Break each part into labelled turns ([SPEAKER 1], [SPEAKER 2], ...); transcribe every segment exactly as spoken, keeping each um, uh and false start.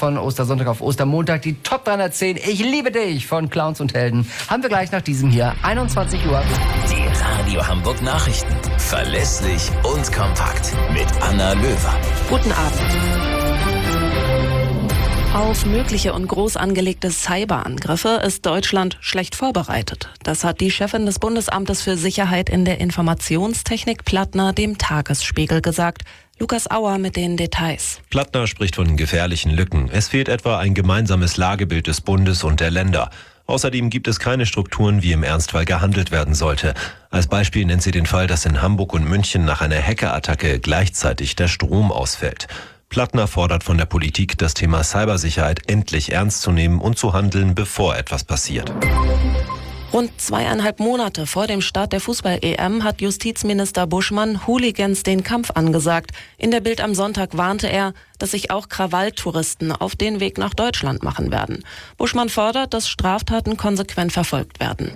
[SPEAKER 1] von Ostersonntag auf Ostermontag. Die Top dreihundertzehn, Ich liebe dich von Clowns und Helden. Haben wir gleich nach diesem hier, einundzwanzig Uhr.
[SPEAKER 2] Die Radio Hamburg Nachrichten. Verlässlich und kompakt. Mit Anna Löwer.
[SPEAKER 3] Guten Abend. Auf mögliche und groß angelegte Cyberangriffe ist Deutschland schlecht vorbereitet. Das hat die Chefin des Bundesamtes für Sicherheit in der Informationstechnik, Plattner, dem Tagesspiegel gesagt. Lukas Auer mit den Details.
[SPEAKER 4] Plattner spricht von gefährlichen Lücken. Es fehlt etwa ein gemeinsames Lagebild des Bundes und der Länder. Außerdem gibt es keine Strukturen, wie im Ernstfall gehandelt werden sollte. Als Beispiel nennt sie den Fall, dass in Hamburg und München nach einer Hackerattacke gleichzeitig der Strom ausfällt. Plattner fordert von der Politik, das Thema Cybersicherheit endlich ernst zu nehmen und zu handeln, bevor etwas passiert.
[SPEAKER 3] Rund zweieinhalb Monate vor dem Start der Fußball-E M hat Justizminister Buschmann Hooligans den Kampf angesagt. In der Bild am Sonntag warnte er, dass sich auch Krawalltouristen auf den Weg nach Deutschland machen werden. Buschmann fordert, dass Straftaten konsequent verfolgt werden.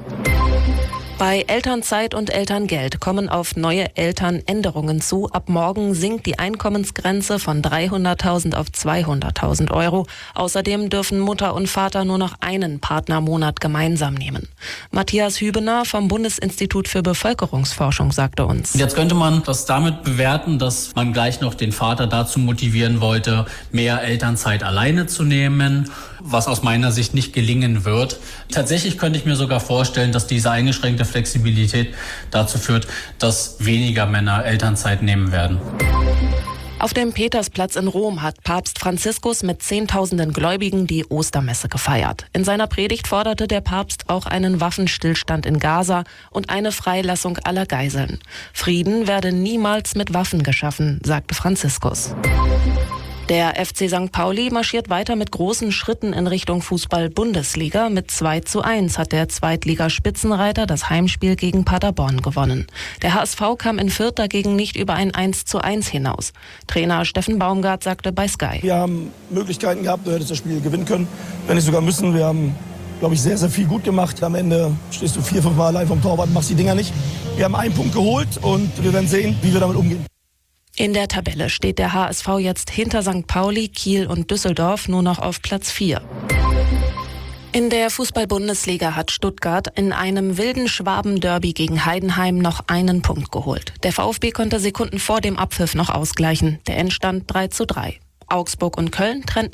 [SPEAKER 3] Bei Elternzeit und Elterngeld kommen auf neue Eltern Änderungen zu. Ab morgen sinkt die Einkommensgrenze von dreihunderttausend auf zweihunderttausend Euro. Außerdem dürfen Mutter und Vater nur noch einen Partnermonat gemeinsam nehmen. Matthias Hübener vom Bundesinstitut für Bevölkerungsforschung sagte uns:
[SPEAKER 5] Jetzt könnte man das damit bewerten, dass man gleich noch den Vater dazu motivieren wollte, mehr Elternzeit alleine zu nehmen, was aus meiner Sicht nicht gelingen wird. Tatsächlich könnte ich mir sogar vorstellen, dass diese eingeschränkte Flexibilität dazu führt, dass weniger Männer Elternzeit nehmen werden.
[SPEAKER 3] Auf dem Petersplatz in Rom hat Papst Franziskus mit Zehntausenden Gläubigen die Ostermesse gefeiert. In seiner Predigt forderte der Papst auch einen Waffenstillstand in Gaza und eine Freilassung aller Geiseln. Frieden werde niemals mit Waffen geschaffen, sagte Franziskus. Der F C Sankt Pauli marschiert weiter mit großen Schritten in Richtung Fußball-Bundesliga. Mit zwei zu eins hat der Zweitligaspitzenreiter das Heimspiel gegen Paderborn gewonnen. Der H S V kam in Fürth dagegen nicht über ein eins zu eins hinaus. Trainer Steffen Baumgart sagte bei Sky:
[SPEAKER 6] Wir haben Möglichkeiten gehabt, du hättest das Spiel gewinnen können, wenn nicht sogar müssen. Wir haben, glaube ich, sehr, sehr viel gut gemacht. Am Ende stehst du vier, fünf Mal allein vom Torwart und machst die Dinger nicht. Wir haben einen Punkt geholt und wir werden sehen, wie wir damit umgehen.
[SPEAKER 3] In der Tabelle steht der H S V jetzt hinter Sankt Pauli, Kiel und Düsseldorf nur noch auf Platz vier. In der Fußball-Bundesliga hat Stuttgart in einem wilden Schwaben-Derby gegen Heidenheim noch einen Punkt geholt. Der VfB konnte Sekunden vor dem Abpfiff noch ausgleichen. Der Endstand drei zu drei. Augsburg und Köln trennten